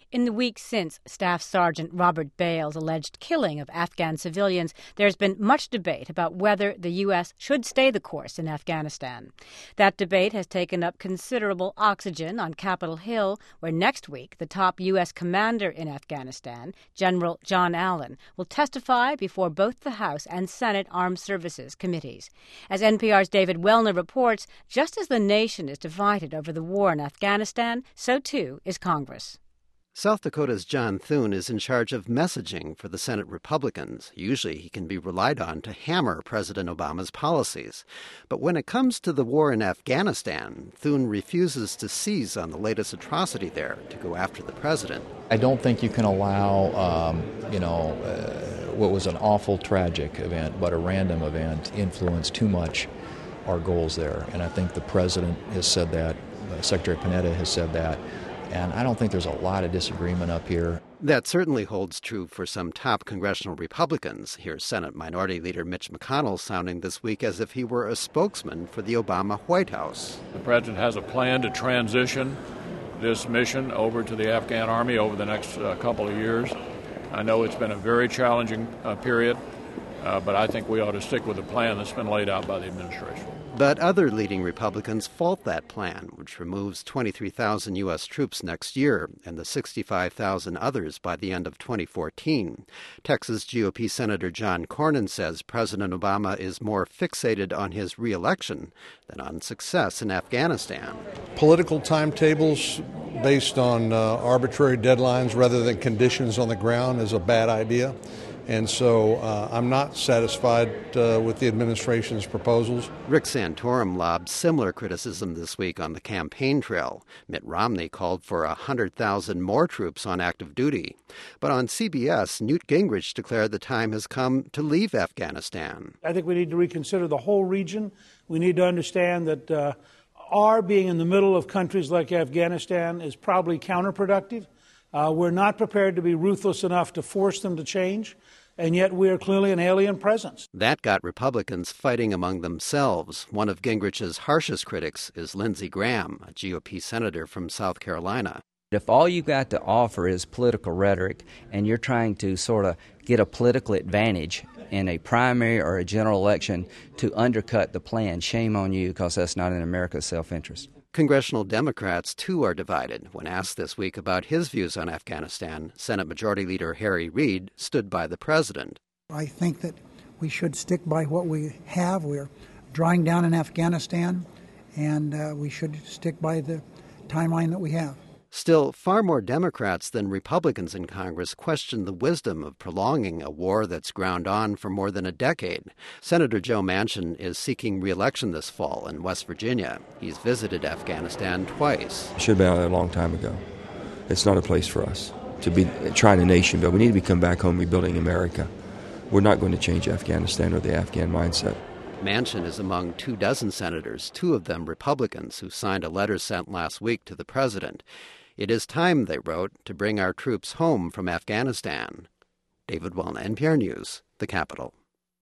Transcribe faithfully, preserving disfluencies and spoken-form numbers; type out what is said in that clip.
In the weeks since Staff Sergeant Robert Bales' alleged killing of Afghan civilians, there's been much debate about whether the U S should stay the course in Afghanistan. That debate has taken up considerable oxygen on Capitol Hill, where next week the top U S commander in Afghanistan, General John Allen, will testify before both the House and Senate Armed Services committees. As N P R's David Wellner reports, just as the nation is divided over the war in Afghanistan, so too is Congress. South Dakota's John Thune is in charge of messaging for the Senate Republicans. Usually he can be relied on to hammer President Obama's policies. But when it comes to the war in Afghanistan, Thune refuses to seize on the latest atrocity there to go after the president. I don't think you can allow, um, you know, uh, what was an awful, tragic event, but a random event, influence too much our goals there. And I think the president has said that, uh, Secretary Panetta has said that. And I don't think there's a lot of disagreement up here. That certainly holds true for some top congressional Republicans. Here's Senate Minority Leader Mitch McConnell sounding this week as if he were a spokesman for the Obama White House. The president has a plan to transition this mission over to the Afghan army over the next uh, couple of years. I know it's been a very challenging uh, period, uh, but I think we ought to stick with the plan that's been laid out by the administration. But other leading Republicans fault that plan, which removes twenty-three thousand U S troops next year and the sixty-five thousand others by the end of twenty fourteen. Texas G O P Senator John Cornyn says President Obama is more fixated on his re-election than on success in Afghanistan. Political timetables based on uh, arbitrary deadlines rather than conditions on the ground is a bad idea. And so uh, I'm not satisfied uh, with the administration's proposals. Rick Santorum lobbed similar criticism this week on the campaign trail. Mitt Romney called for one hundred thousand more troops on active duty. But on C B S, Newt Gingrich declared the time has come to leave Afghanistan. I think we need to reconsider the whole region. We need to understand that uh, our being in the middle of countries like Afghanistan is probably counterproductive. Uh, we're not prepared to be ruthless enough to force them to change, and yet we are clearly an alien presence. That got Republicans fighting among themselves. One of Gingrich's harshest critics is Lindsey Graham, a G O P senator from South Carolina. If all you've got to offer is political rhetoric and you're trying to sort of get a political advantage in a primary or a general election to undercut the plan, shame on you, because that's not in America's self-interest. Congressional Democrats, too, are divided. When asked this week about his views on Afghanistan, Senate Majority Leader Harry Reid stood by the president. I think that we should stick by what we have. We're drawing down in Afghanistan, and uh, we should stick by the timeline that we have. Still, far more Democrats than Republicans in Congress question the wisdom of prolonging a war that's ground on for more than a decade. Senator Joe Manchin is seeking re-election this fall in West Virginia. He's visited Afghanistan twice. It should have been out a long time ago. It's not a place for us to be trying a nation build. We need to be come back home rebuilding America. We're not going to change Afghanistan or the Afghan mindset. Manchin is among two dozen senators, two of them Republicans, who signed a letter sent last week to the president. It is time, they wrote, to bring our troops home from Afghanistan. David Wellner, N P R News, the Capitol.